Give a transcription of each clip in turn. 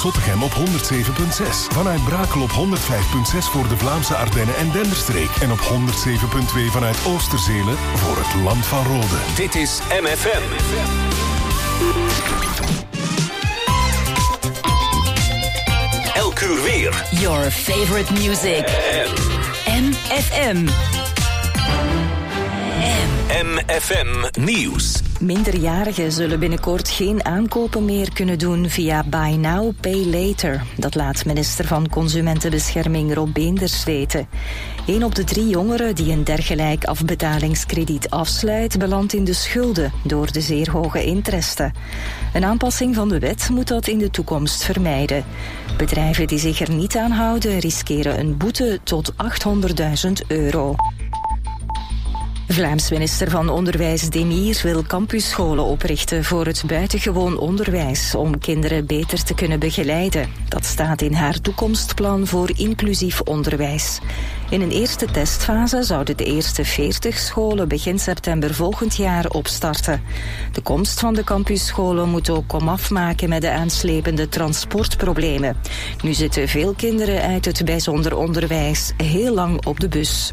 Zottegem op 107.6. Vanuit Brakel op 105.6 voor de Vlaamse Ardennen en Denderstreek. En op 107.2 vanuit Oosterzelen voor het Land van Rode. Dit is MFM. Elk uur weer. Your favorite music. MFM. MFM Nieuws. Minderjarigen zullen binnenkort geen aankopen meer kunnen doen via Buy Now, Pay Later. Dat laat minister van Consumentenbescherming Rob Beenders weten. 1 op de 3 jongeren die een dergelijk afbetalingskrediet afsluit, belandt in de schulden door de zeer hoge interesten. Een aanpassing van de wet moet dat in de toekomst vermijden. Bedrijven die zich er niet aan houden riskeren een boete tot €800.000. Vlaams minister van Onderwijs Demir wil campusscholen oprichten voor het buitengewoon onderwijs om kinderen beter te kunnen begeleiden. Dat staat in haar toekomstplan voor inclusief onderwijs. In een eerste testfase zouden de eerste 40 scholen begin september volgend jaar opstarten. De komst van de campusscholen moet ook komaf maken met de aanslepende transportproblemen. Nu zitten veel kinderen uit het bijzonder onderwijs heel lang op de bus.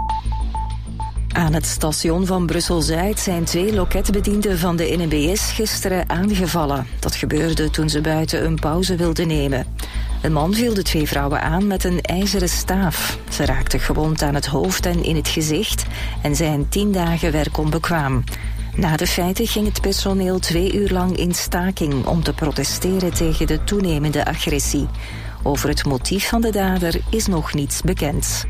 Aan het station van Brussel-Zuid zijn 2 loketbedienden van de NMBS gisteren aangevallen. Dat gebeurde toen ze buiten een pauze wilden nemen. Een man viel de 2 vrouwen aan met een ijzeren staaf. Ze raakten gewond aan het hoofd en in het gezicht en zijn 10 dagen werkonbekwaam. Na de feiten ging het personeel 2 uur lang in staking om te protesteren tegen de toenemende agressie. Over het motief van de dader is nog niets bekend.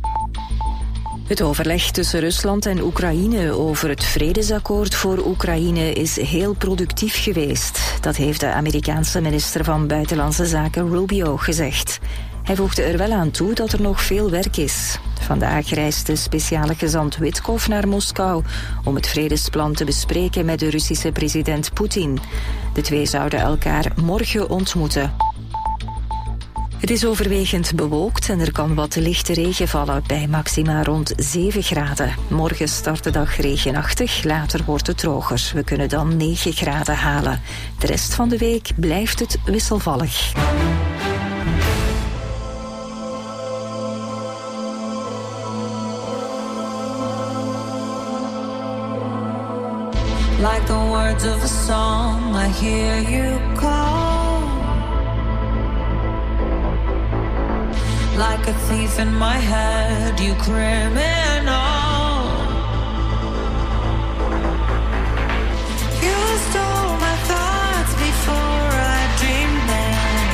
Het overleg tussen Rusland en Oekraïne over het vredesakkoord voor Oekraïne is heel productief geweest. Dat heeft de Amerikaanse minister van Buitenlandse Zaken Rubio gezegd. Hij voegde er wel aan toe dat er nog veel werk is. Vandaag reist de speciale gezant Witkoff naar Moskou om het vredesplan te bespreken met de Russische president Poetin. De 2 zouden elkaar morgen ontmoeten. Het is overwegend bewolkt en er kan wat lichte regen vallen bij maxima rond 7 graden. Morgen start de dag regenachtig, later wordt het droger. We kunnen dan 9 graden halen. De rest van de week blijft het wisselvallig. Like the words of a song, I hear you call. Like a thief in my head, you criminal. You stole my thoughts before I dreamed them,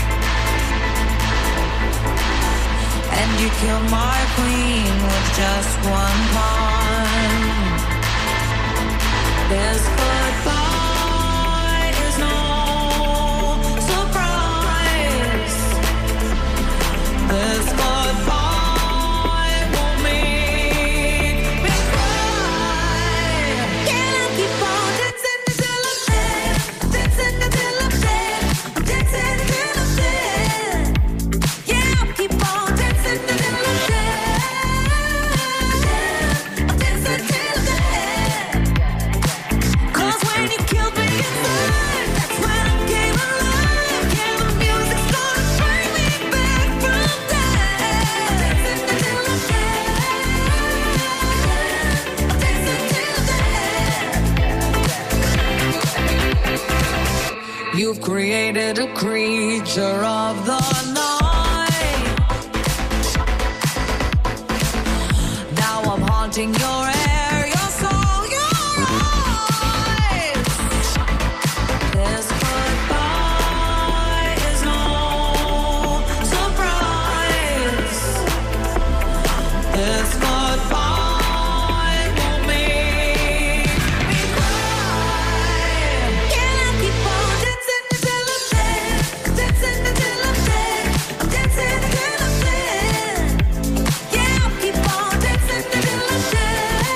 and you killed my queen with just one pawn. This goodbye is no surprise. This goodbye won't make me cry. Can I keep on dancing until I'm dead? Dancing until I'm dead. I'm dancing until I'm dead. Yeah, I'll keep on dancing until I'm dead. I'm dancing till I'm dead. 'Cause when you killed me inside, that's when I came alive. Yeah, the music started to bring me back from dead. Dancing until I'm dead. I'm dancing till I'm dead. You've created a creature of the night. Now I'm haunting your air, your soul, your eyes. This goodbye is no surprise. This goodbye won't make me cry. Can I keep on dancing until I'm dead? Dancing until I'm dead. I'm dancing until I'm dead. Yeah, I'll keep on dancing until I'm dead.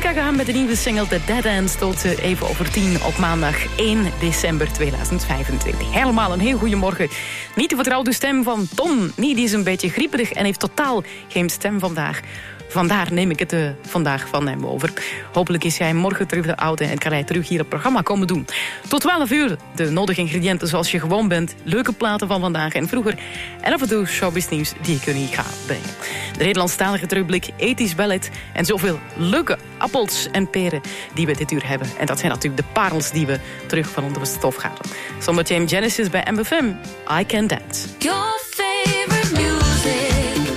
Jessica gaan met de nieuwe single The Dead End tot even over 10 op maandag 1 december 2025. Helemaal een heel goede morgen. Niet de vertrouwde stem van Ton. Nee, die is een beetje grieperig en heeft totaal geen stem vandaag. Vandaar neem ik het vandaag van hem over. Hopelijk is hij morgen terug de oude en kan hij terug hier het programma komen doen. Tot 12 uur de nodige ingrediënten zoals je gewoon bent. Leuke platen van vandaag en vroeger. En af en toe showbiznieuws die ik jullie ga brengen. De Nederlandstalige terugblik, ethisch ballet en zoveel leuke appels en peren die we dit uur hebben. En dat zijn natuurlijk de parels die we terug van onder de stof halen. Zometeen Genesis bij MFM. I Can Dance. Your favorite music.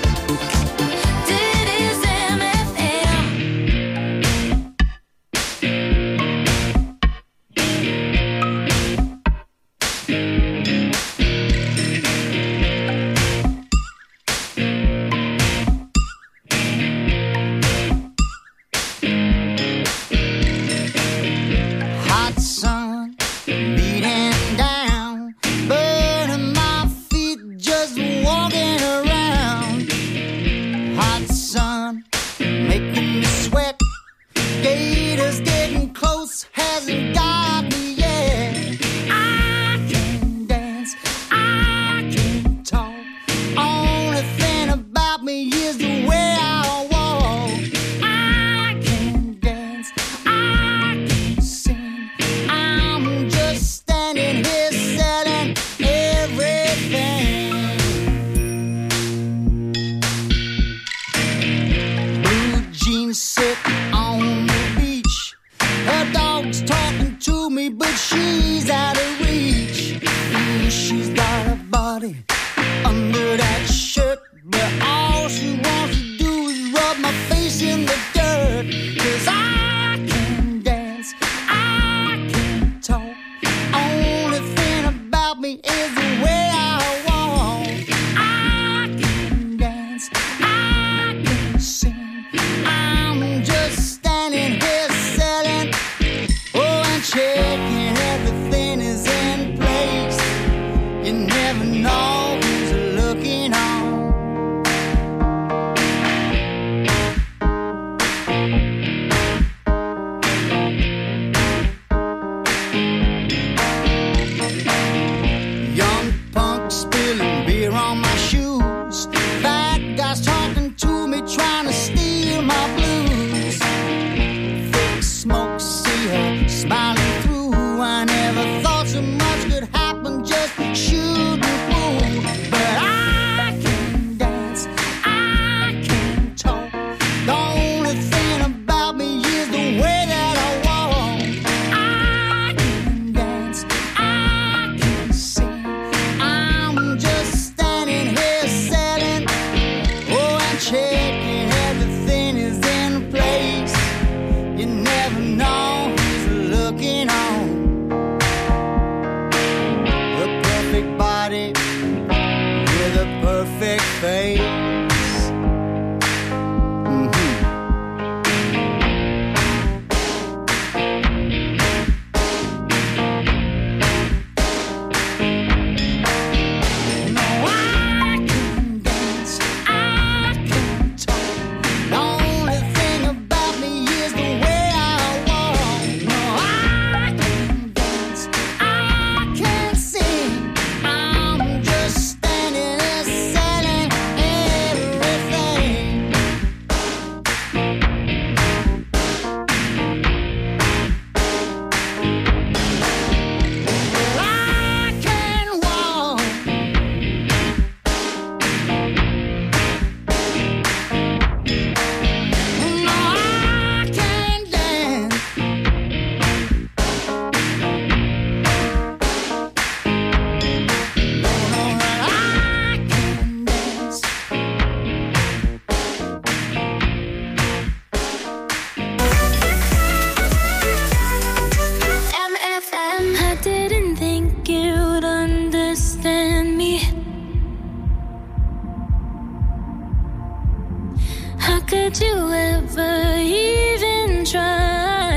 could you ever even try?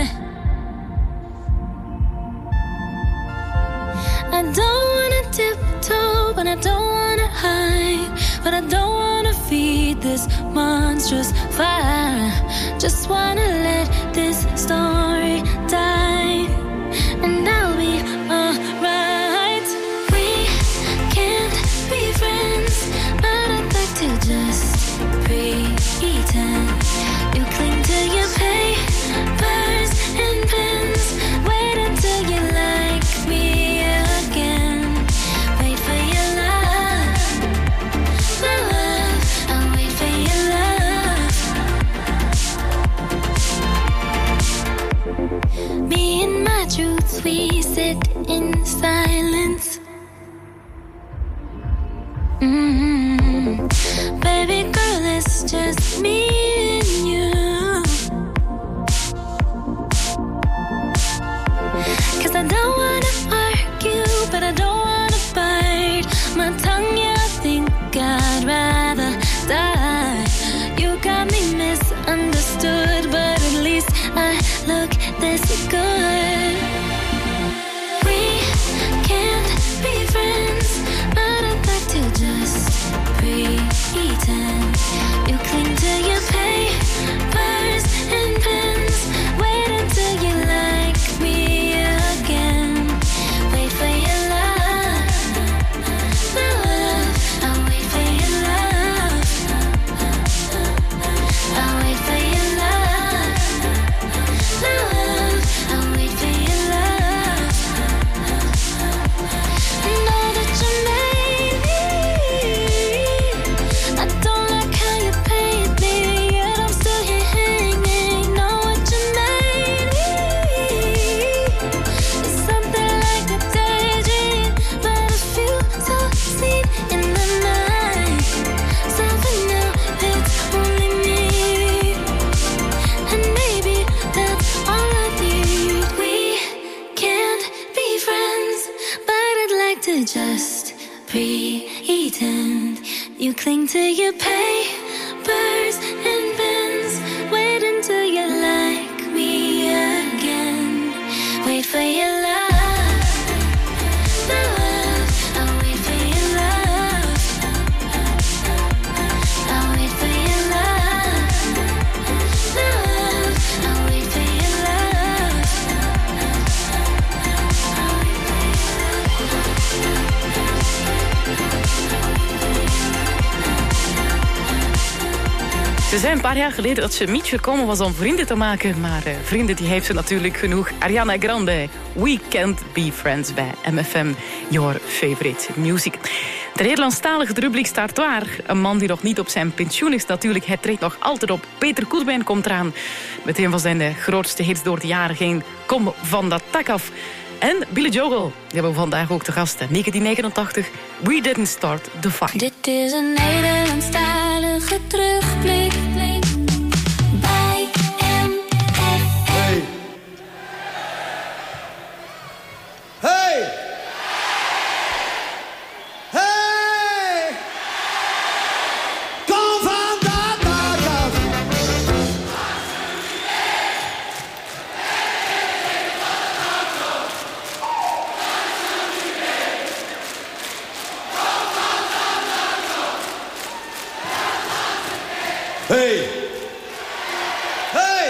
I don't wanna tiptoe, but I don't wanna hide, but I don't wanna feed this monstrous fire. Just wanna let this story die, and I'll be alright. We can't be friends, but I'd like to just pretend. You cling to your papers and pens. Wait until you like me again. Wait for your love, my love. I'll wait for your love. Me and my truths, we sit in silence. Baby girl, it's just me and you. 'Cause I don't wanna argue, but I don't wanna bite my tongue. Yeah, I think I'd rather die. You got me misunderstood, but at least I look this good. We can't be friends, but I'd like to just pretend. You cling to your papers and pens. Wait until you like me again. Wait for your love, my love. I'll wait for your love. I'll wait for your love, my love. I'll wait for your love. Know that you made me. I don't like how you paid me, yet I'm still here hanging. Know what you made me. It's something like a daydream, but I feel so seen in the night. So for now, it's only me, and maybe that's all I need. We can't be friends, but I'd like to just pretend. You cling to your papers and pens. Wait until you like me again. Wait for your love, my love. I'll wait for your love. I'll wait for your love, my love. I'll wait for your love. Ze zei een paar jaar geleden dat ze niet gekomen was om vrienden te maken. Maar vrienden die heeft ze natuurlijk genoeg. Ariana Grande, We Can't Be Friends bij MFM, your favorite music. De Nederlandstalige rubriek start waar. Een man die nog niet op zijn pensioen is natuurlijk. Hij treedt nog altijd op. Peter Koelewijn komt eraan. Met een van zijn grootste hits door de jaren heen. Kom van dat tak af. En Billy Joel, die hebben we vandaag ook te gast. 1989, We Didn't Start the Fight. Dit is een Nederlandstalige terugblik bij MFM. Hey! Hey! Hey! Kom van dat dak af! Hey! Hey!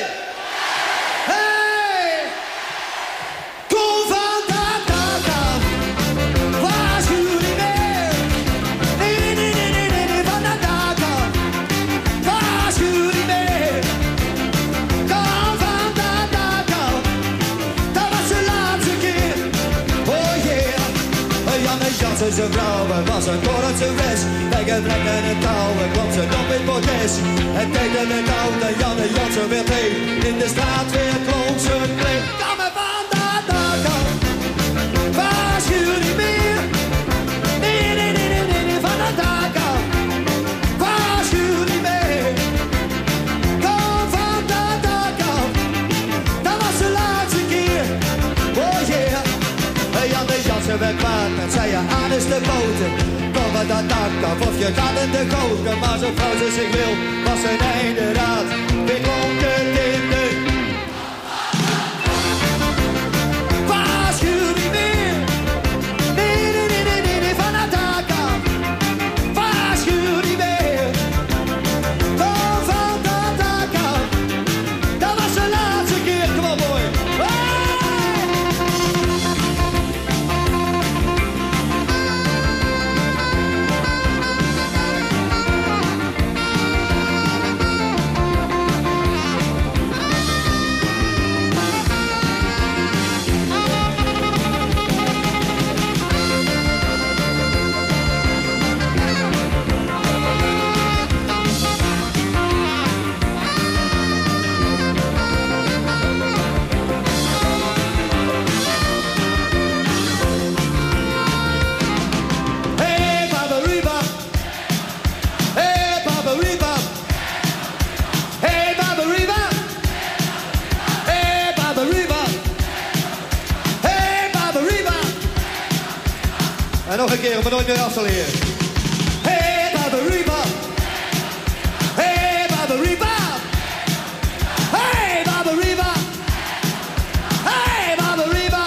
Hey! Kom van dat dak af! Waarschuw niet meer! Nee, nee, nee, nee, nee, nee, van dat dak af! Waarschuw niet meer! Kom van dat dak af! Dat was de laatste keer! Oh yeah! Janne Jansen, zijn vrouw, was een Kortse bij gebrek en het touw, kwam ze op in protest. En tegen het oude Janne Jansen werd heen. In de straat weer klonk ze kreeg. Kom me van dat dak af. Waarschuw niet meer. Nee, nee, nee, nee, nee, nee, van dat dak af. Waarschuw niet meer. Kom van dat dak af. Dat was de laatste keer. Oh yeah. Janne Jansen werd kwaad en zei je aan is de boter. Kom van dat dak af of je gaat in de goten. Maar zo vrouw ze zich wil, was een einde raad. Weer klonk het in de... Waarschuw niet meer. Nee, nee, nee, nee, nee, nee, van dat dak af. Waarschuw niet meer. En nog een keer, om het nooit meer af te leren. Hey, Barbariba. Hey, Barbariba. Hey, Barbariba. Hey, Barbariba.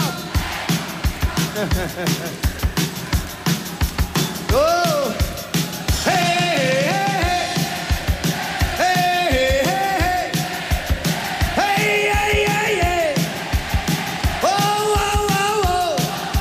Oh. Hey, hey, hey. Hey, hey, hey. Hey, hey, hey, hey. Oh, oh, oh, oh.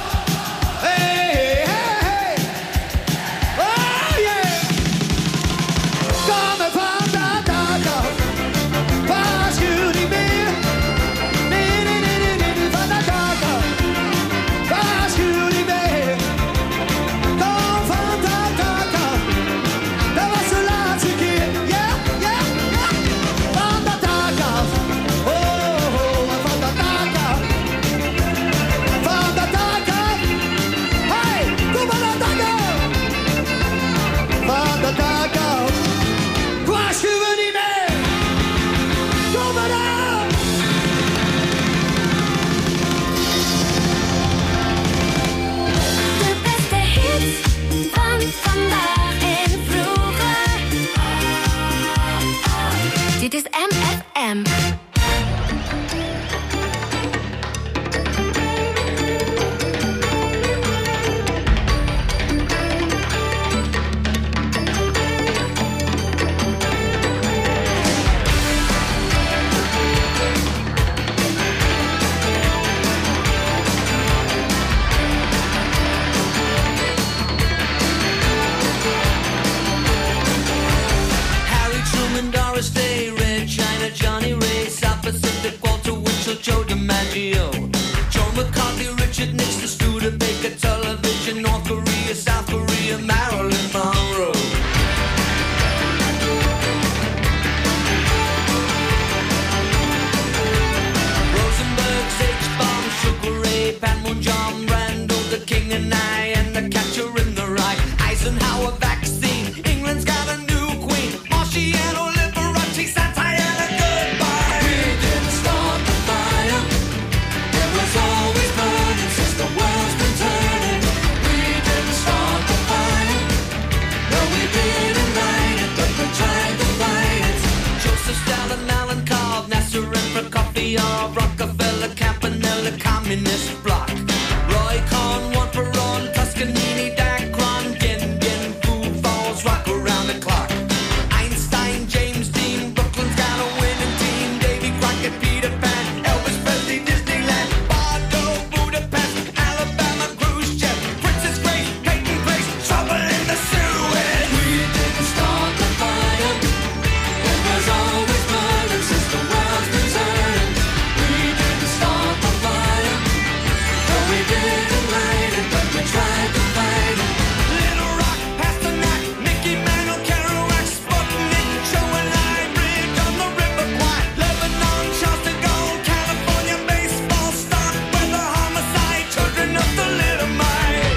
Hey, hey, hey. Oh, yeah. Kom er van dat dak af. Waarschuw niet meer. Nee, nee, nee, nee, nee, van dat dak af. Waarschuw niet meer. Kom van dat dak af. Dat was de laatste keer. Ja, ja, ja. Van dat dak af. Oh, oh, oh, van dat dak af. Van dat dak af. Hey, kom van dat dak af. Van dat dak af. Waarschuwen niet meer. Kom maar aan. De beste hits van vandaag en vroeger. Dit is MFM. Harry Truman, Doris Day, Red China, Johnny Ray, South Pacific, Walter Winchell, Joe DiMaggio, Joe McCarthy, Richard Nixon, Studebaker, Television, North Korea, South Korea, Marilyn Monroe. Rosenberg, H-Bomb, Sugar Ray, Pat Moon, John Randall, the King and I, and the Catcher in the Rye, Eisenhower vaccine, England's got a new queen, Marciano, Liberace, Santayana, goodbye. We didn't start the fire, it was always burning since the world's been turning. We didn't start the fire, no we didn't light it, but we tried to fight it. Joseph Stalin, Alan Cobb, Nasser and Prokofiev, Rockefeller, Campanella, Communist Bloc, Roy Cohn, Juan Perón, Toscanini, Dacron, Gendon, Food Falls, rock around the clock. Einstein, James Dean, Brooklyn's got a winning team, Davy Crockett, Peter Pan, Elvis Presley, Disneyland, Bardo, Budapest, Alabama, Khrushchev, Princess Grace, Peyton Place, trouble in the Suez. We didn't start the fire, it was always burning since the world's been turning. We didn't start the fire, no we didn't light it, but we tried to fight it. Little Rock, Pasternak, Mickey Mantle, Kerouac, Sputnik, Joe and I, Bridge on the River Kwai, Lebanon, Charles de Gaulle, California, baseball, stock, weather, homicide, children of the little mite.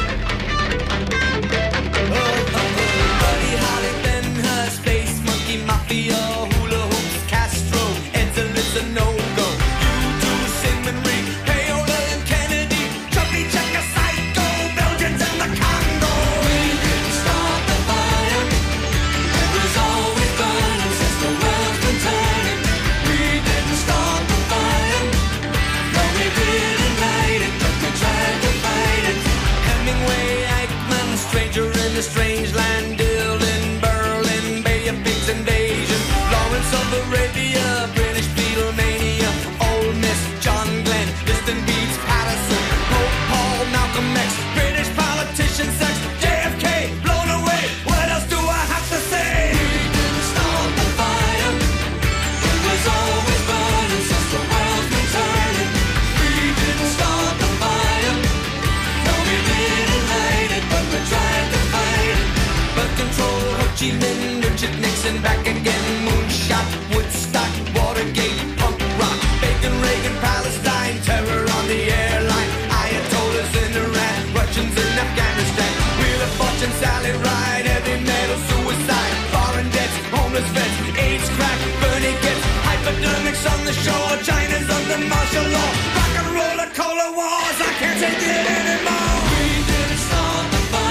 Buddy Holly, Ben Hur, Space Monkey, Mafia, Hula Hoops, Castro, Ed's a no-go. U2, Simon Reed, Payola and Kennedy, Chubby Checker, Psycho, Belgians and the Congo. We didn't start the fire, it was always burning since the world's been turning. We didn't start the fire, no we didn't light it, but we tried to fight it. Hemingway, Eichmann, Stranger in a Strange Land, Dylan, Berlin, Bay of Pigs invasion, Lawrence of Arabia, British Beatlemania, Ole Miss, John Glenn, Distant Beats, Patterson, Pope Paul, Malcolm X, British politician, sex, JFK, blown away. What else do I have to say? We didn't start the fire, it was always burning since the world's been turning. We didn't start the fire, no we didn't light it, but we tried to fight it. Birth control, Ho Chi Minh, Richard Nixon, back again, moonshot, Woodstock, Watergate, punk rock, Bacon, Reagan, Palestine, terror on the airline, Ayatollahs in Iran, Russians in Afghanistan, Wheel of Fortune, Sally Ride, heavy metal, suicide, foreign debts, homeless vets, AIDS crack, Bernie gets, hypodermics on the shore, China's under martial law, rock and roller, cola wars, I can't take it anymore. We didn't start the fire.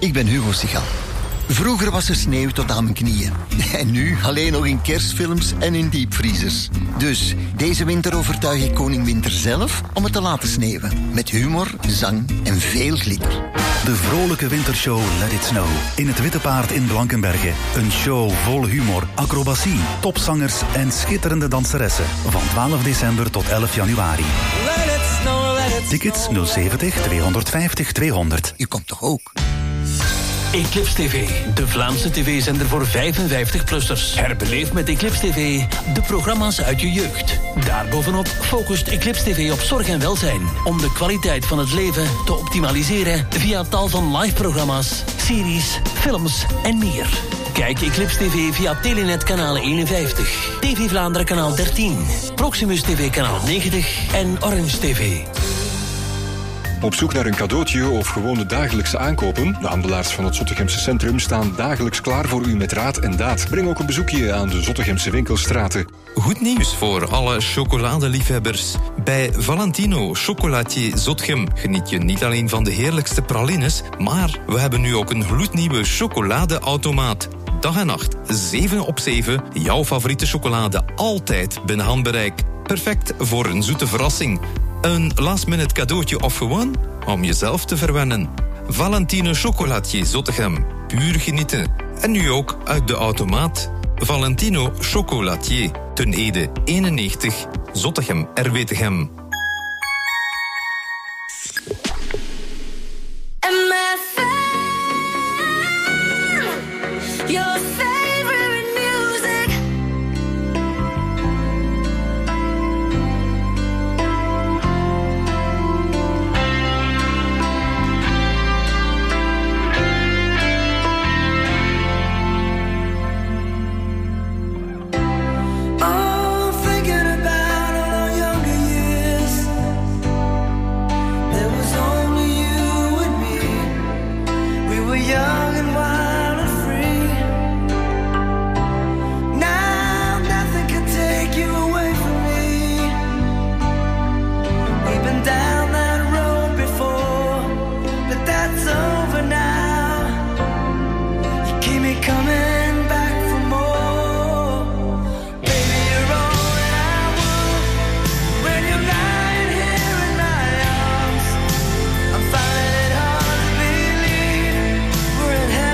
Ik ben Hugo Sigal. Vroeger was er sneeuw tot aan mijn knieën. En nu alleen nog in kerstfilms en in diepvriezers. Dus deze winter overtuig ik koning Winter zelf om het te laten sneeuwen. Met humor, zang en veel glitter. De vrolijke wintershow Let It Snow. In het Witte Paard in Blankenberge. Een show vol humor, acrobatie, topzangers en schitterende danseressen. Van 12 december tot 11 januari. Let it snow, let it Tickets 070 250 200. U komt toch ook? Eclipse TV, de Vlaamse tv-zender voor 55-plussers. Herbeleef met Eclipse TV de programma's uit je jeugd. Daarbovenop focust Eclipse TV op zorg en welzijn. Om de kwaliteit van het leven te optimaliseren via tal van live-programma's, series, films en meer. Kijk Eclipse TV via Telenet kanaal 51, TV Vlaanderen kanaal 13, Proximus TV kanaal 90 en Orange TV. Op zoek naar een cadeautje of gewoon de dagelijkse aankopen? De handelaars van het Zottegemse centrum staan dagelijks klaar voor u met raad en daad. Breng ook een bezoekje aan de Zottegemse winkelstraten. Goed nieuws voor alle chocoladeliefhebbers. Bij Valentino Chocolatier Zottegem geniet je niet alleen van de heerlijkste pralines, maar we hebben nu ook een gloednieuwe chocoladeautomaat. Dag en nacht, 7 op 7, jouw favoriete chocolade altijd binnen handbereik. Perfect voor een zoete verrassing. Een last-minute cadeautje of gewoon om jezelf te verwennen. Valentino Chocolatier Zottegem. Puur genieten. En nu ook uit de automaat. Valentino Chocolatier. Ten Ede 91. Zottegem Erwetegem. Your favorite music. Oh, thinking about all our younger years. There was only you and me. We were young and wild and free. Now nothing can take you away from me. We've been down that road before, but that's over now. You keep me coming back for more. Baby, you're all that I want. When you're lying here in my arms, I'm finding it hard to believe we're in heaven.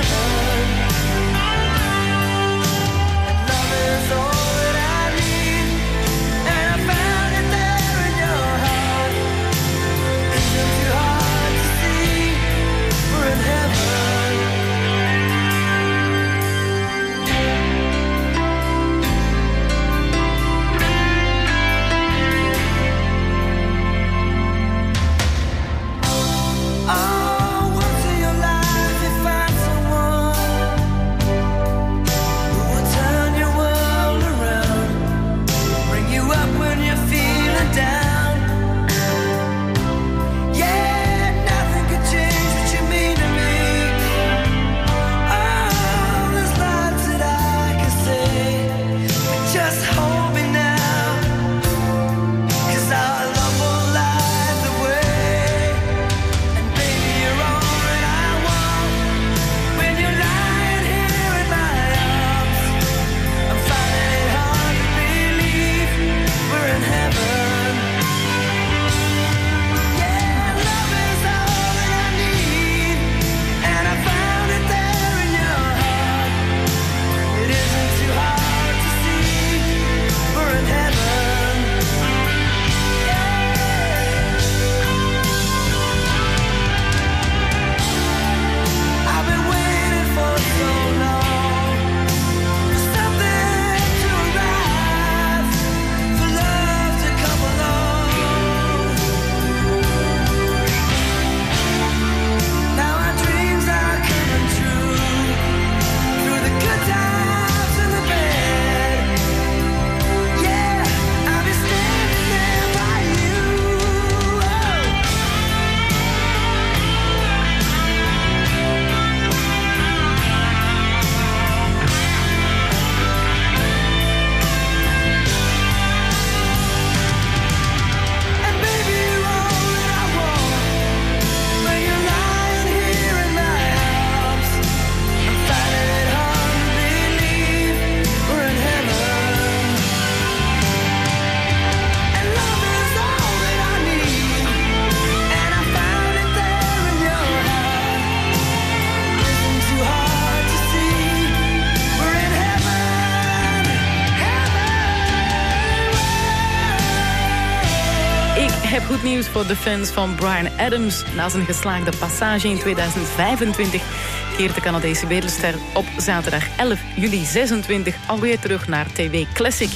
nieuws voor de fans van Bryan Adams. Na zijn geslaagde passage in 2025 keert de Canadese wereldster op zaterdag 11 juli 26 alweer terug naar TV Classic.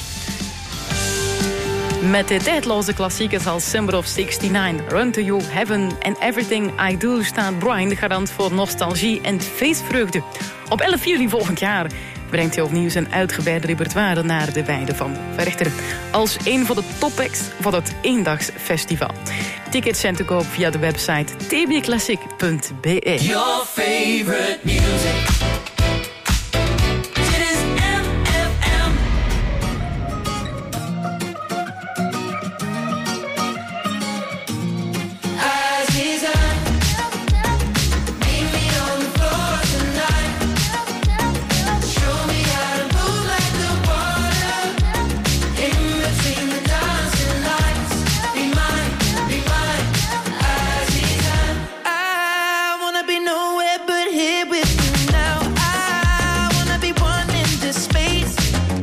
Met de tijdloze klassiekers als Summer of 69, Run to You, Heaven en Everything I Do staat Bryan de garant voor nostalgie en feestvreugde. Op 11 juli volgend jaar brengt hij opnieuw zijn uitgebreide repertoire naar de weide van Werchter. Als een van de topacts van het eendagsfestival. Tickets zijn te koop via de website tvclassic.be. Your favorite music. Dit is MFM. Aziza, meet me on the floor tonight. Show me how to move like the water. In between the dancing lights. Be mine, Aziza. I wanna be nowhere but here with you now. I wanna be one in this space.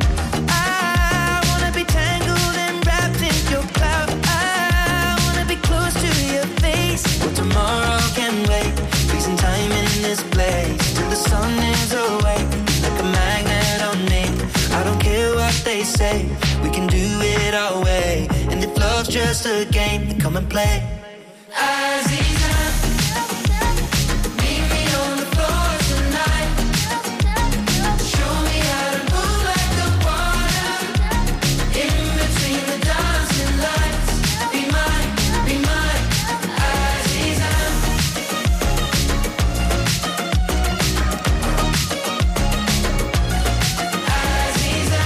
I wanna be tangled and wrapped in your cloud. I wanna be close to your face. But tomorrow can wait. Freezing time in this place till the sun is awake. Like a magnet on me. I don't care what they say. We can do it our way. And if love's just a game, then come and play. Aziza, meet me on the floor tonight. Show me how to move like the water. In between the dancing lights. Be mine, Aziza. Aziza.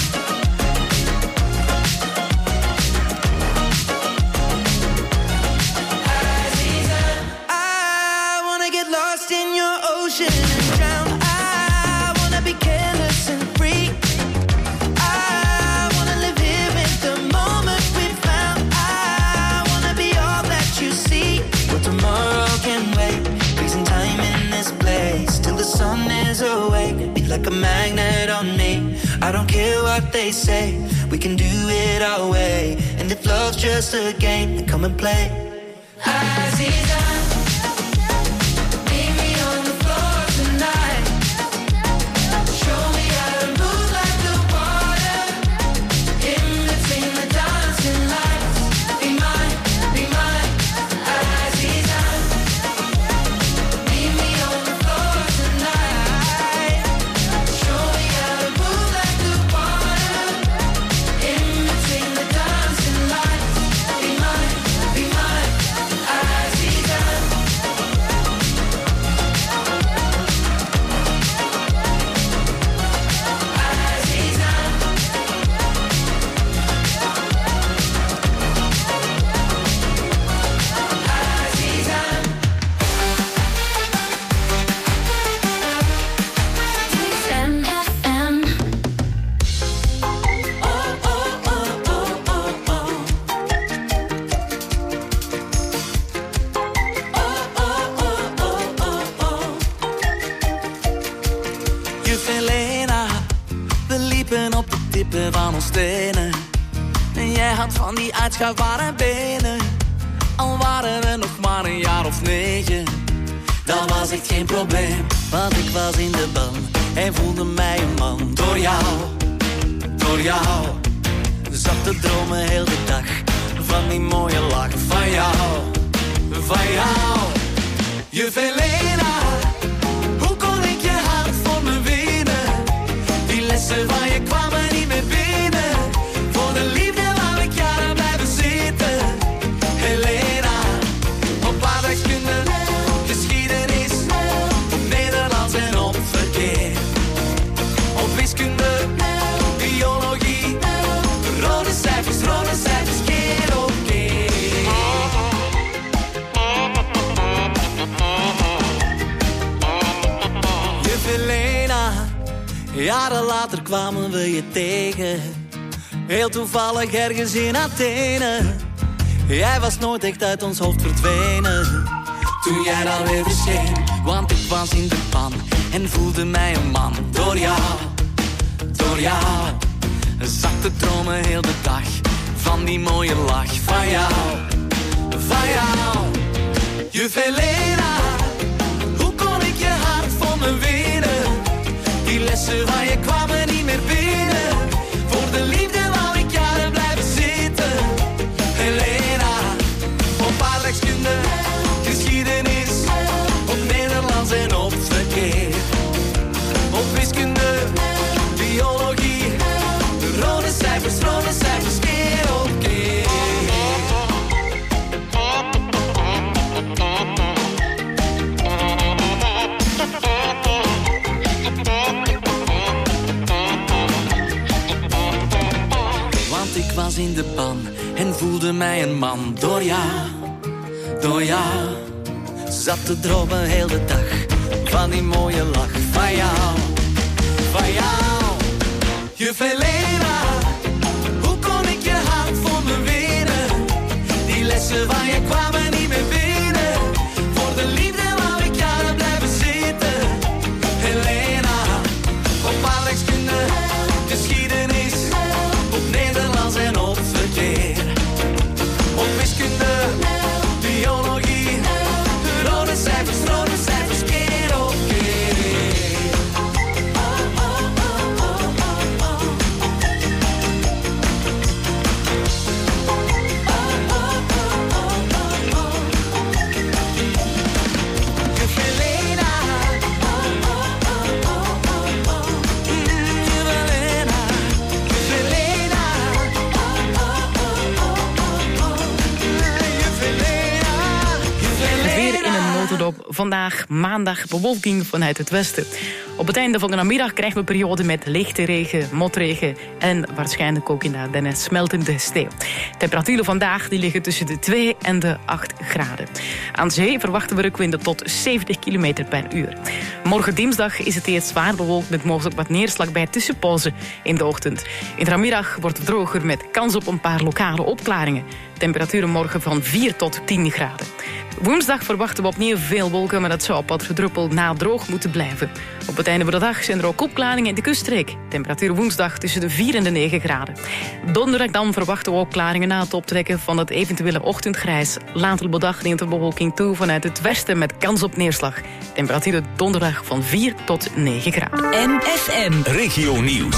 I wanna get lost in your ocean and drown. I wanna be careless and free. I wanna live here in the moment we found. I wanna be all that you see. But tomorrow can wait. Freezing time in this place till the sun is awake. Be like a magnet on me. I don't care what they say. We can do it our way. And if love's just a game, then come and play. Aziza, meet me on the floor tonight. Show me how to move like the water. In between the dancing lights. Be mine, Aziza. Meet me on the floor tonight. Show me how to move like the water. In between the dancing lights. Be mine, Aziza. Aziza. Aziza. MFM. Juf Helena, we liepen op de tippen van ons tenen. En jij had van die uitschuifbare benen. Al waren we nog maar een jaar of 9. Dat was echt geen probleem, want ik was in de ban en voelde mij een man. Door jou, zat te dromen heel de dag. Van die mooie lach van jou. Juf Helena, hoe kon ik je hart voor me winnen? Die lessen van je kwamen niet meer binnen. Voor de liefde wou ik jaren blijven zitten. Helena, op aardrijkskunde, geschiedenis, op Nederlands en op verkeer. Op wiskunde, biologie, rode cijfers, keer op keer. Juf Helena, jaren later kwamen we je tegen. Heel toevallig ergens in Athene. Jij was nooit echt uit ons hoofd verdwenen. Toen jij dan weer verscheen, want ik was in de pan en voelde mij een man. Door jou, zat te dromen heel de dag. Van die mooie lach van jou. van jou. Juf Helena, hoe kon ik je hart van me winnen? Die lessen van je kwamen niet meer binnen. Voor de liefde wou ik jaren blijven zitten. Helena, op aardrijkskunde, geschiedenis, op Nederlands en op verkeer. Op wiskunde, biologie, rode cijfers keer op keer. Want ik was in de ban en voelde mij een man door jou. Zat te dromen heel de dag van die mooie lach van jou. Juf Helena, hoe kon ik je hart voor me winnen? Die lessen van je kwamen niet meer binnen. Voor de liefde wou ik jaren blijven zitten. Helena, op aardrijkskunde, geschiedenis, op Nederlands en op verkeer. Op wiskunde, biologie, rode cijfers keer op keer. Vandaag maandag bewolking vanuit het westen. Op het einde van de namiddag krijgen we een periode met lichte regen, motregen en waarschijnlijk ook in de Ardennen smeltende sneeuw. Temperaturen vandaag die liggen tussen de 2 en de 8 graden. Aan zee verwachten we rukwinden tot 70 km per uur. Morgen dinsdag is het eerst zwaar bewolkt met mogelijk wat neerslag bij tussenpauzen in de ochtend. In de namiddag wordt het droger met kans op een paar lokale opklaringen. Temperaturen morgen van 4 tot 10 graden. Woensdag verwachten we opnieuw veel wolken, maar dat zou op wat gedruppel na droog moeten blijven. Op het einde van de dag zijn er ook opklaringen in de kuststreek. Temperatuur woensdag tussen de 4 en de 9 graden. Donderdag dan verwachten we opklaringen na het optrekken van het eventuele ochtendgrijs. Later op de dag neemt de bewolking toe vanuit het westen met kans op neerslag. Temperatuur donderdag van 4 tot 9 graden. MFM Regio Nieuws.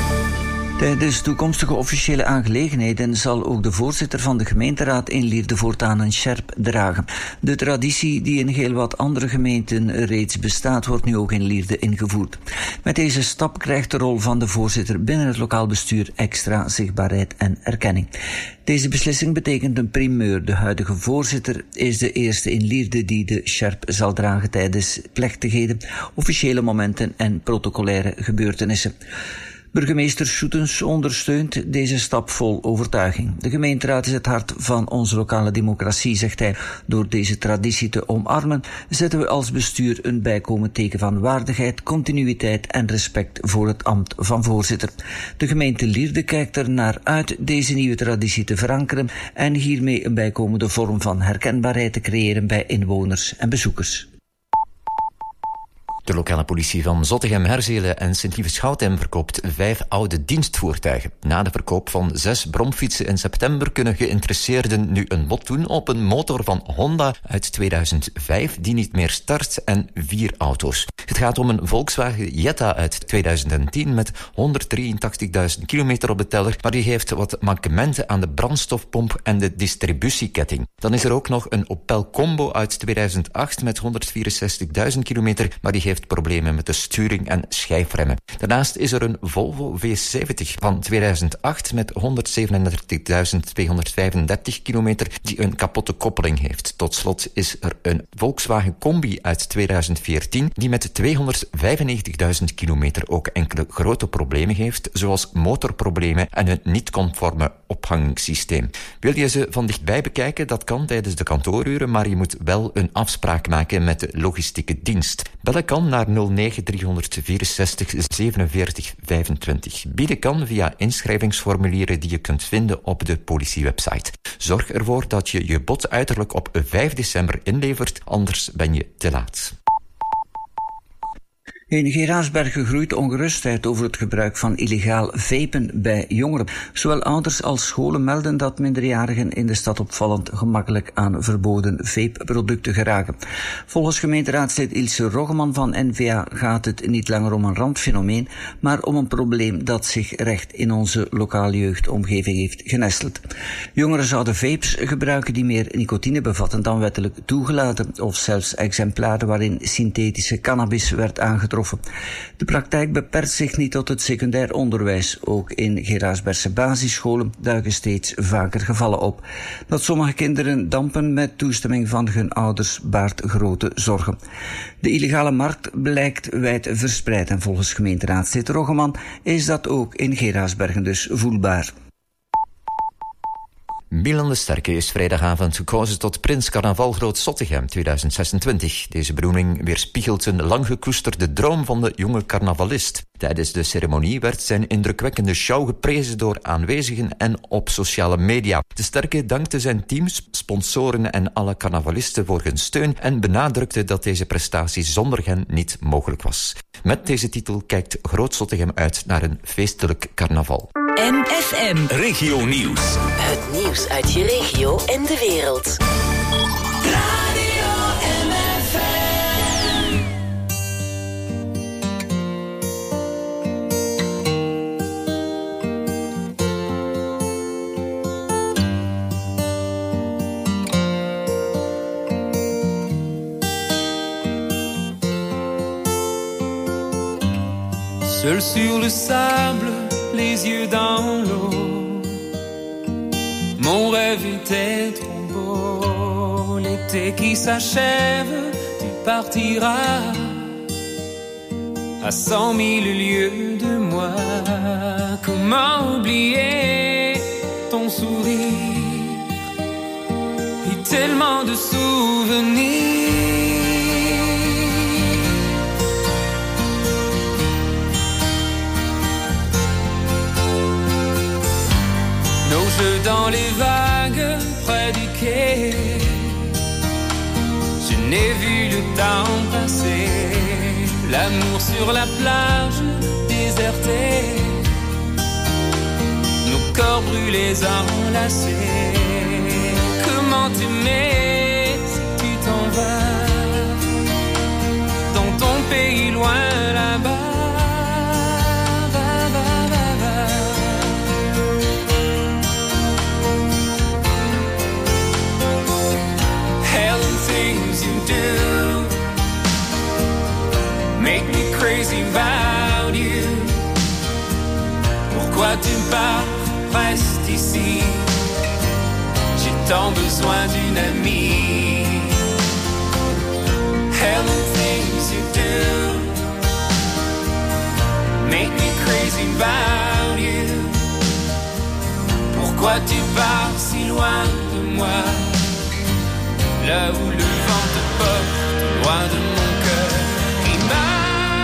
Tijdens toekomstige officiële aangelegenheden zal ook de voorzitter van de gemeenteraad in Lierde voortaan een sjerp dragen. De traditie die in heel wat andere gemeenten reeds bestaat, wordt nu ook in Lierde ingevoerd. Met deze stap krijgt de rol van de voorzitter binnen het lokaal bestuur extra zichtbaarheid en erkenning. Deze beslissing betekent een primeur. De huidige voorzitter is de eerste in Lierde die de sjerp zal dragen tijdens plechtigheden, officiële momenten en protocolaire gebeurtenissen. Burgemeester Schoetens ondersteunt deze stap vol overtuiging. De gemeenteraad is het hart van onze lokale democratie, zegt hij. Door deze traditie te omarmen, zetten we als bestuur een bijkomend teken van waardigheid, continuïteit en respect voor het ambt van voorzitter. De gemeente Lierde kijkt er naar uit deze nieuwe traditie te verankeren en hiermee een bijkomende vorm van herkenbaarheid te creëren bij inwoners en bezoekers. De lokale politie van Zottegem, Herzelen en Sint-Lieve-Schouten verkoopt 5 oude dienstvoertuigen. Na de verkoop van 6 bromfietsen in september kunnen geïnteresseerden nu een bod doen op een motor van Honda uit 2005 die niet meer start en 4 auto's. Het gaat om een Volkswagen Jetta uit 2010 met 183.000 kilometer op de teller, maar die heeft wat mankementen aan de brandstofpomp en de distributieketting. Dan is er ook nog een Opel Combo uit 2008 met 164.000 kilometer, maar die heeft problemen met de sturing en schijfremmen. Daarnaast is er een Volvo V70 van 2008 met 137.235 kilometer die een kapotte koppeling heeft. Tot slot is er een Volkswagen Combi uit 2014 die met 295.000 kilometer ook enkele grote problemen heeft, zoals motorproblemen en een niet-conforme ophangingssysteem. Wil je ze van dichtbij bekijken? Dat kan tijdens de kantooruren, maar je moet wel een afspraak maken met de logistieke dienst. Bellen kan naar 09 364 47 25. Bieden kan via inschrijvingsformulieren die je kunt vinden op de politiewebsite. Zorg ervoor dat je je bod uiterlijk op 5 december inlevert, anders ben je te laat. In Geraardsbergen groeit ongerustheid over het gebruik van illegaal vapen bij jongeren. Zowel ouders als scholen melden dat minderjarigen in de stad opvallend gemakkelijk aan verboden vapeproducten geraken. Volgens gemeenteraadslid Ilse Roggeman van N-VA gaat het niet langer om een randfenomeen, maar om een probleem dat zich recht in onze lokale jeugdomgeving heeft genesteld. Jongeren zouden vapes gebruiken die meer nicotine bevatten dan wettelijk toegelaten, of zelfs exemplaren waarin synthetische cannabis werd aangetroffen. De praktijk beperkt zich niet tot het secundair onderwijs. Ook in Geraardsbergse basisscholen duiken steeds vaker gevallen op. Dat sommige kinderen dampen met toestemming van hun ouders baart grote zorgen. De illegale markt blijkt wijd verspreid en volgens gemeenteraadslid Roggeman is dat ook in Geraardsbergen dus voelbaar. Milan de Sterke is vrijdagavond gekozen tot Prins Carnaval Groot-Zottegem 2026. Deze benoeming weerspiegelt een lang gekoesterde droom van de jonge carnavalist. Tijdens de ceremonie werd zijn indrukwekkende show geprezen door aanwezigen en op sociale media. De Sterke dankte zijn teams, sponsoren en alle carnavalisten voor hun steun en benadrukte dat deze prestatie zonder hen niet mogelijk was. Met deze titel kijkt Groot-Zottegem uit naar een feestelijk carnaval. MFM Regio Nieuws. Het nieuws uit je regio en de wereld. Radio MFM. Seul sur le sable, les yeux dans l'eau, mon rêve était trop beau. L'été qui s'achève, tu partiras à 100 000 lieues de moi. Comment oublier ton sourire et tellement de souvenirs. Nos jeux dans les vagues près du quai, je n'ai vu le temps passer. L'amour sur la plage désertée, nos corps brûlés enlacés. Comment t'aimer si tu t'en vas dans ton pays loin là-bas. Make me crazy about you. Pourquoi tu pars, reste ici. J'ai tant besoin d'une amie. Hell and things you do make me crazy about you. Pourquoi tu pars si loin de moi, là où le vent te porte, loin de mon cœur qui bat.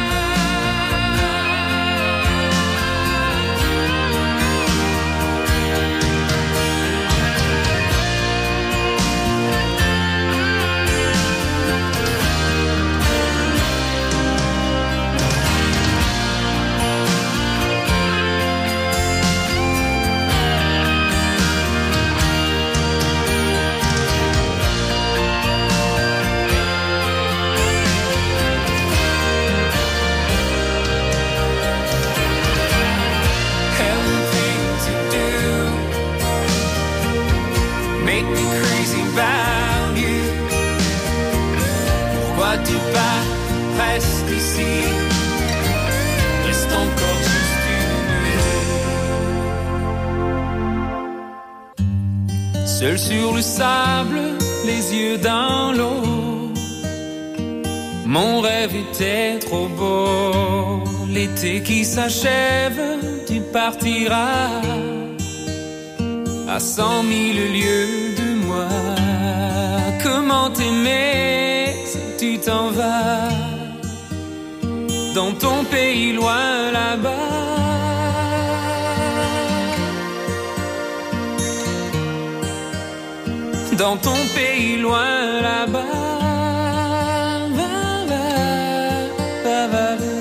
Tu pars, reste ici, reste encore juste une nuit. Seul sur le sable, les yeux dans l'eau, mon rêve était trop beau. L'été qui s'achève, tu partiras à 100 000 lieues de moi. Comment t'aimer si tu t'en vas dans ton pays loin là-bas. Dans ton pays loin là-bas. Va, va, va, va, va.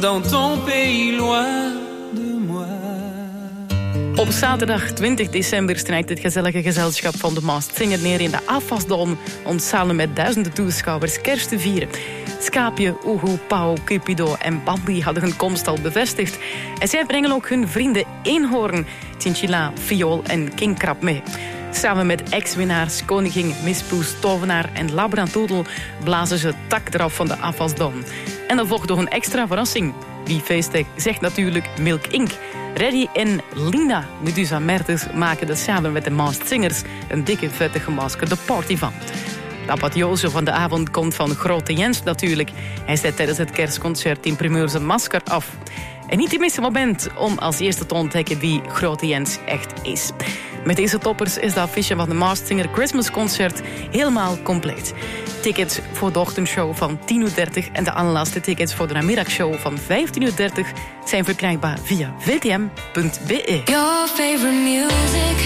dans ton pays loin de moi. Op zaterdag 20 december strijkt het gezellige gezelschap van de Masked Singer neer in de Afasdom om samen met duizenden toeschouwers kerst te vieren. Schaapje, Oehoe, Pauw, Cupido en Bambi hadden hun komst al bevestigd. En zij brengen ook hun vrienden Eenhoorn, Chinchilla, Viool en Kingkrab mee. Samen met ex-winnaars Koningin, Mispoes, Tovenaar en Labradoodle blazen ze het tak eraf van de Afasdom. En dan volgt nog een extra verrassing. Wie feestig zegt natuurlijk Milk Inc. Reddy en Linda Medusa Mertens maken er samen met de Masked Singers een dikke, vette gemaskerde party van. De apotheose van de avond komt van Grote Jens natuurlijk. Hij zet tijdens het kerstconcert in primeur zijn masker af. En niet te missen moment om als eerste te ontdekken wie Grote Jens echt is. Met deze toppers is de affiche van de Masked Singer Christmas Concert helemaal compleet. Tickets voor de ochtendshow van 10:30 en de allerlaatste tickets voor de namiddagshow van 15:30 zijn verkrijgbaar via vtm.be. Your favorite music,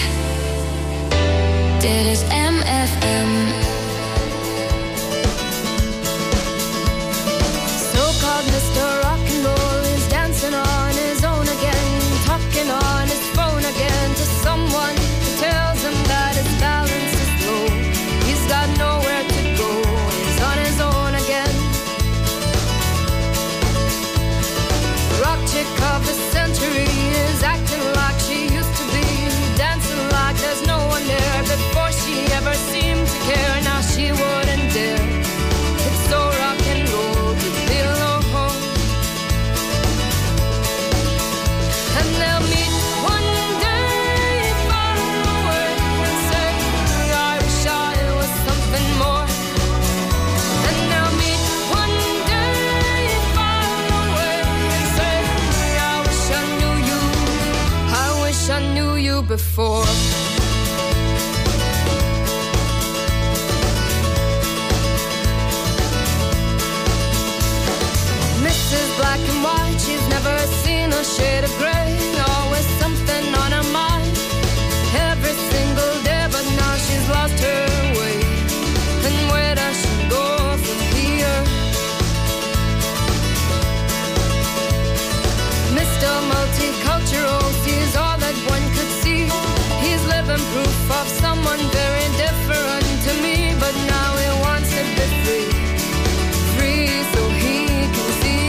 dit is MFM. So-called Mr. Rock and Roll is dancing on his own again, talking on his phone again to someone who tells him that his balance is low. He's got nowhere to go, he's on his own again. Rock chick of the century is acting like she used to be, dancing like there's no one there. Before she ever seemed to care, now she wouldn't dare. It's so rock and roll to be alone. And they'll meet one day far away and say, I wish I was something more. And they'll meet one day far away and say, I wish I knew you, I wish I knew you before. Mrs. Black and White, she's never seen a shade of grey. Always something on her mind, every single day, but now she's lost her way. And where does she go from here? Mr. Multicultural sees all that one could see. He's living proof of someone very different to me, but now he wants to be free, free so he can see.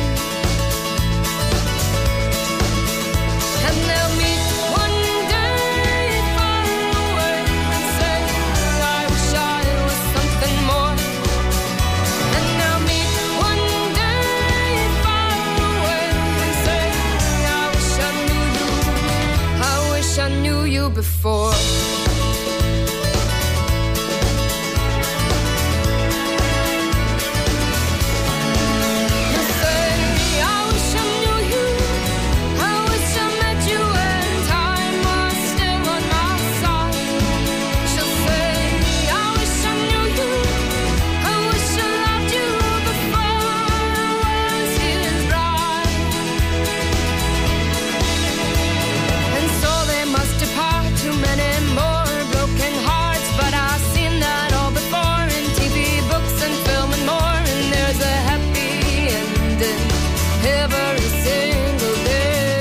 And they'll meet one day far away and say, I wish I was something more. And they'll meet one day far away and say, I wish I knew you, I wish I knew you before. Every single day.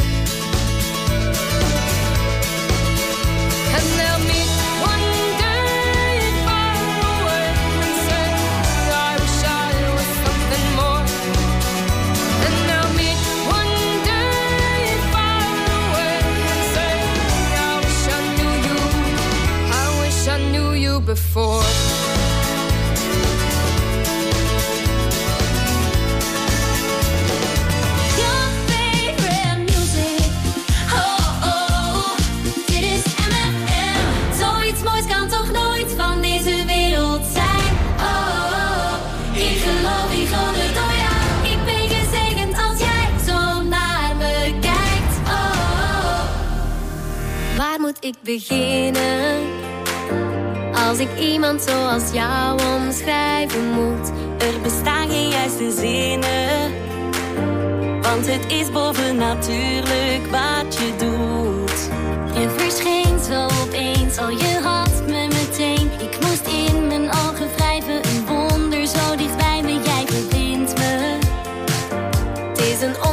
And they'll meet one day far away and say, I wish I was something more. And they'll meet one day far away and say, I wish I knew you, I wish I knew you before. Ik beginnen als ik iemand zoals jou omschrijven moet. Er bestaan geen juiste zinnen, want het is bovennatuurlijk wat je doet. Je verscheen zo opeens, al je had me meteen. Ik moest in mijn ogen wrijven, een wonder zo dicht bij me. Jij verbindt me, het is een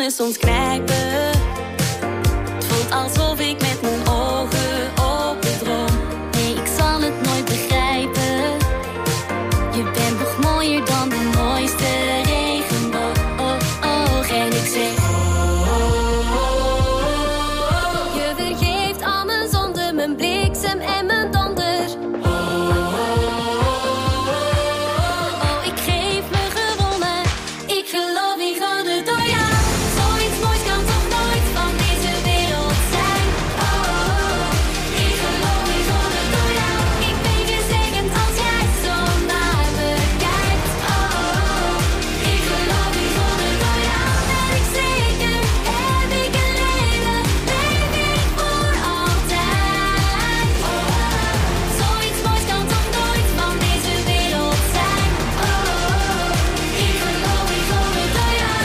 me soms knijpen. Het voelt alsof ik met mijn ogen open droom. Nee, ik zal het nooit begrijpen. Je bent nog mooier dan de mooiste regenboog. En ik zeg je vergeeft al mijn zonden, mijn bliksem en mijn donder. Ik geef me gewonnen, ik geloof in gouden door jou. Zoiets moois kan toch nooit van deze wereld zijn. Ik geloof in gouden door jou. Ik ben gezegend als jij zo naar me kijkt. Ik geloof in gouden door jou. Ben ik zeker, heb ik een leven, leef ik voor altijd. Zoiets moois kan toch nooit van deze wereld zijn. Ik geloof in gouden door jou.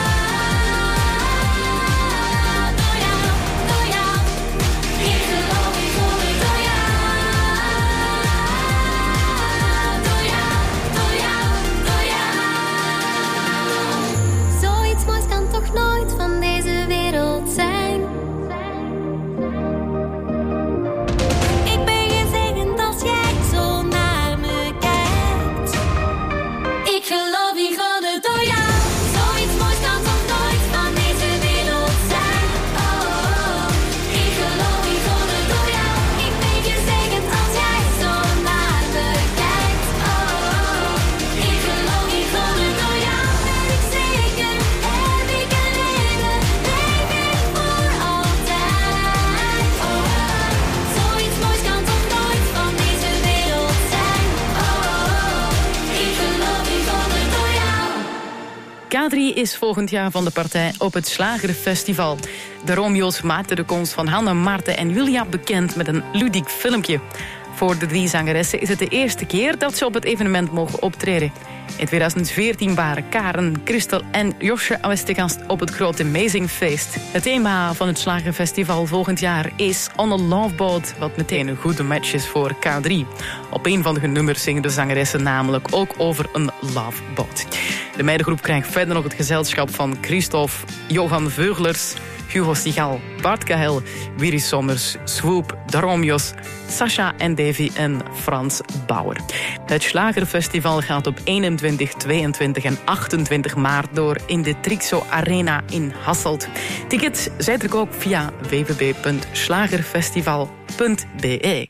Door jou, door jou. Ik geloof in gouden door jou. Door jou, door jou, door jou. Zoiets moois kan toch nooit van deze wereld zijn. Ik ben gezegend als jij zo naar me kijkt. Ik geloof in gouden door jou. Zoiets moois kan toch nooit van deze wereld zijn. Ik geloof in gouden door jou. Ik ben gezegend als jij zo naar me kijkt. Ik geloof in gouden door jou. Ben ik zeker, heb ik een leven, leef ik voor altijd. Zoiets moois kan toch nooit van deze wereld zijn. Ik geloof in gouden door jou. K3 is volgend jaar van de partij op het Slagerfestival. De Romeo's maakten de komst van Hanne, Maarten en Julia bekend met een ludiek filmpje. Voor de 3 zangeressen is het de eerste keer dat ze op het evenement mogen optreden. In 2014 waren Karen, Christel en Josje te gast op het grote Amazing Feest. Het thema van het Slagerfestival volgend jaar is On a Love Boat, wat meteen een goede match is voor K3. Op een van de nummers zingen de zangeressen namelijk ook over een love boat. De meidengroep krijgt verder nog het gezelschap van Christophe, Johan Veuglers, Hugo Sigal, Bart Kahel, Willy Sommers, Swoop, de Romeo's, Sasha en Davy en Frans Bauer. Het Slagerfestival gaat op 21, 22 en 28 maart door in de Trixo Arena in Hasselt. Tickets zijn te koop via www.slagerfestival.be.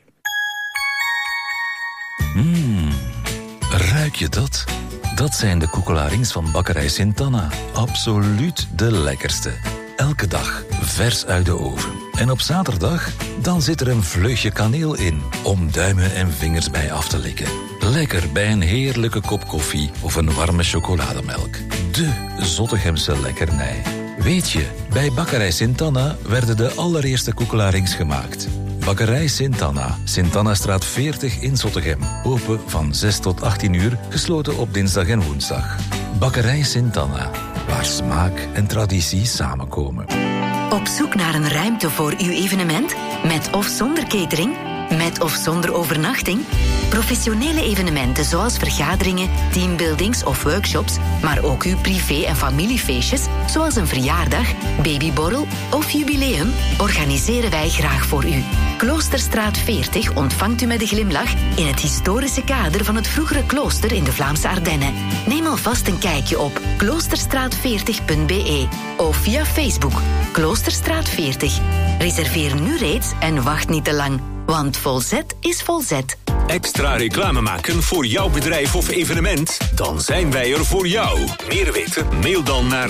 Ruik je dat? Dat zijn de koekelarings van bakkerij Sint-Anna. Absoluut de lekkerste. Elke dag vers uit de oven. En op zaterdag, dan zit er een vleugje kaneel in, om duimen en vingers bij af te likken. Lekker bij een heerlijke kop koffie of een warme chocolademelk. De Zottegemse lekkernij. Weet je, bij bakkerij Sint-Anna werden de allereerste koekelarings gemaakt. Bakkerij Sint-Anna, Sint-Annastraat 40 in Zottegem. Open van 6 tot 18 uur, gesloten op dinsdag en woensdag. Bakkerij Sint-Anna, waar smaak en traditie samenkomen. Op zoek naar een ruimte voor uw evenement? Met of zonder catering? Met of zonder overnachting? Professionele evenementen zoals vergaderingen, teambuildings of workshops, maar ook uw privé- en familiefeestjes, zoals een verjaardag, babyborrel of jubileum, organiseren wij graag voor u. Kloosterstraat 40 ontvangt u met een glimlach in het historische kader van het vroegere klooster in de Vlaamse Ardennen. Neem alvast een kijkje op kloosterstraat40.be of via Facebook Kloosterstraat 40. Reserveer nu reeds en wacht niet te lang, want volzet is volzet. Extra reclame maken voor jouw bedrijf of evenement? Dan zijn wij er voor jou. Meer weten? Mail dan naar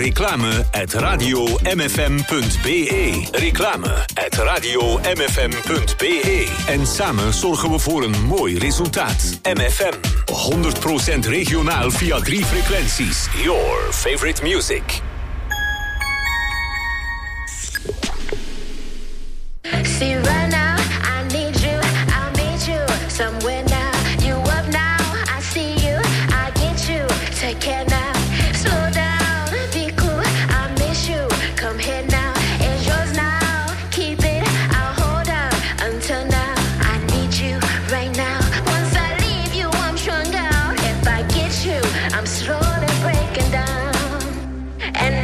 reclame@radiomfm.be. Reclame@radiomfm.be. En samen zorgen we voor een mooi resultaat. MFM. 100% regionaal via 3 frequenties. Your favorite music. See right now, I need you, I'll meet you somewhere now. You up now, I see you, I get you. Take care now, slow down, be cool, I miss you. Come here now, it's yours now. Keep it, I'll hold out until now. I need you right now. Once I leave you, I'm strung out. If I get you, I'm slowly breaking down. And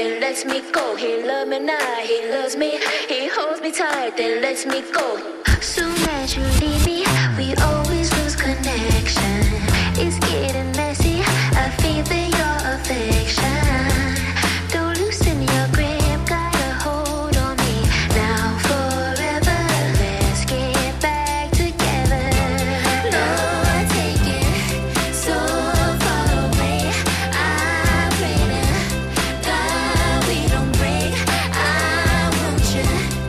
then lets me go. He loves me now, he loves me. He holds me tight, then lets me go. Soon as you leave me, we always lose connection. It's getting messy, I feel that your affection. Don't loosen your grip, got a hold on me. Now forever, let's get back together. Lord, take it so far away. I pray to God we don't break. I want you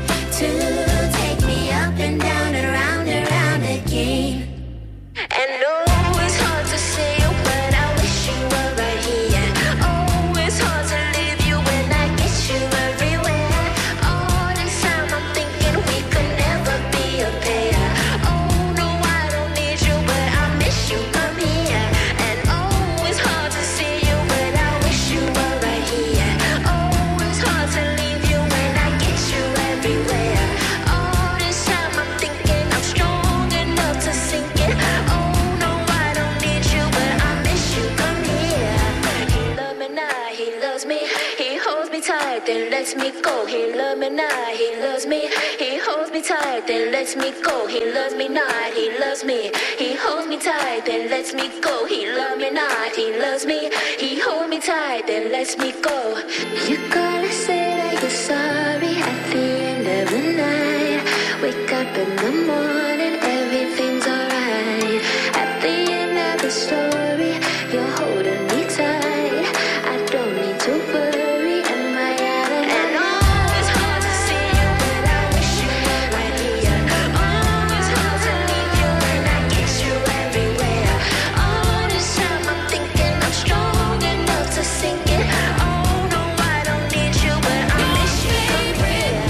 to take me up and down and round again. And no, it's hard to say, but I wish you were right here. Oh, it's hard to leave you when I get you everywhere. All this time I'm thinking we could never be a pair. Oh, no, I don't need you, but I miss you, come here. And oh, it's hard to see you, but I wish you were right here. Oh, it's hard to leave you when I get you everywhere. All this time I'm thinking I'm strong enough to sink it. Oh, no, I don't need you, but I miss you, come here. He loves me now, he loves me. He holds me tight, then lets me go. He loves me now, he loves me. He holds me tight, then lets me go. He loves me not, he loves me. He holds me tight, then lets me go. He loves me not, he loves me. He holds me tight, then lets me go. You gotta say that you're sorry at the end of the night. Wake up in the morning, everything's alright. At the end of the story, you're holding me tight. I don't need to worry, am I out of and oh, it's hard to see you, but I wish you were right here. Oh, it's hard to leave you when I get you everywhere. All this time I'm thinking I'm strong enough to sink it. Oh, no, I don't need you, but I miss you, come here.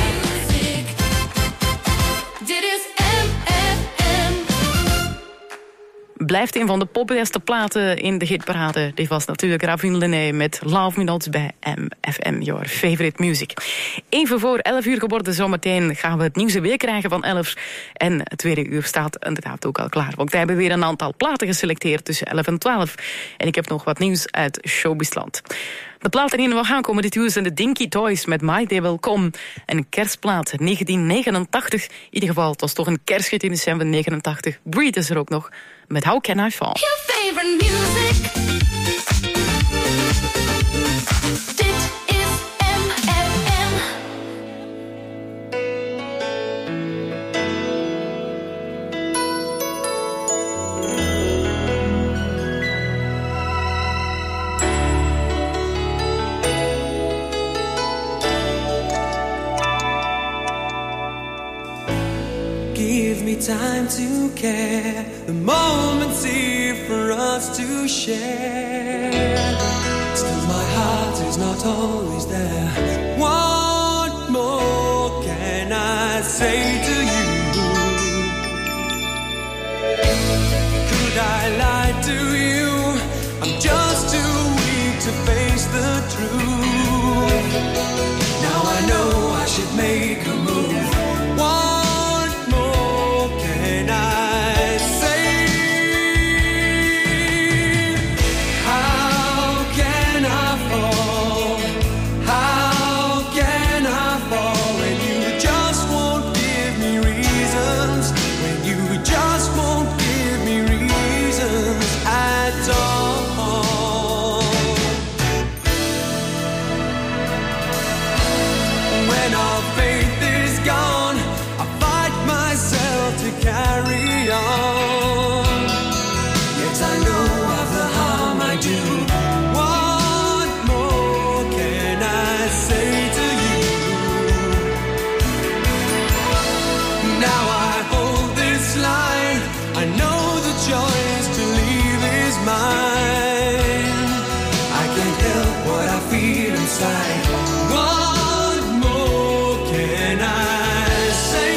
Dit is MFM. Blijft een van de populairste platen in de hitparade. Dit was natuurlijk Ravin Lené met Love Me Not bij MFM, your favorite music. Even voor 11 uur geworden, zometeen gaan we het nieuws weer krijgen van 11. En het tweede uur staat inderdaad ook al klaar. Want wij hebben weer een aantal platen geselecteerd tussen 11 en 12. En ik heb nog wat nieuws uit Showbizland. De platen die nog gaan komen dit uur zijn de Dinky Toys met My Day Will Come. Een kerstplaat 1989. In ieder geval, het was toch een kersthit in december 89. Breed is er ook nog met How Can I Fall. Your favorite music. Dit is MFM. Give me time to care. The moment's here for us to share. Still my heart is not always there. What more can I say to you? Could I lie to you? I'm just too weak to face the truth. Now I know I should make a move. What more can I say? How can I fall? How can I fall when you just won't give me reasons? When you just won't give me reasons at all. When our faith is gone, I fight myself to carry on. Yet I know of the harm I do. What more can I say to you? Now I hold this line. I know the choice to leave is mine. I can't help what I feel inside. What more can I say?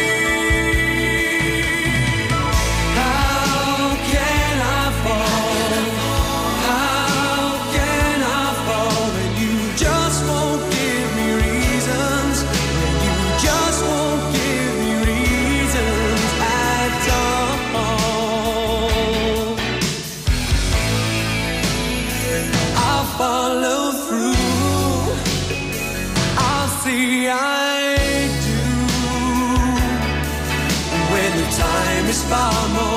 How can I fall? How can I fall when you just won't give me reasons? When you just won't give me reasons at all. I'll follow through. vamos.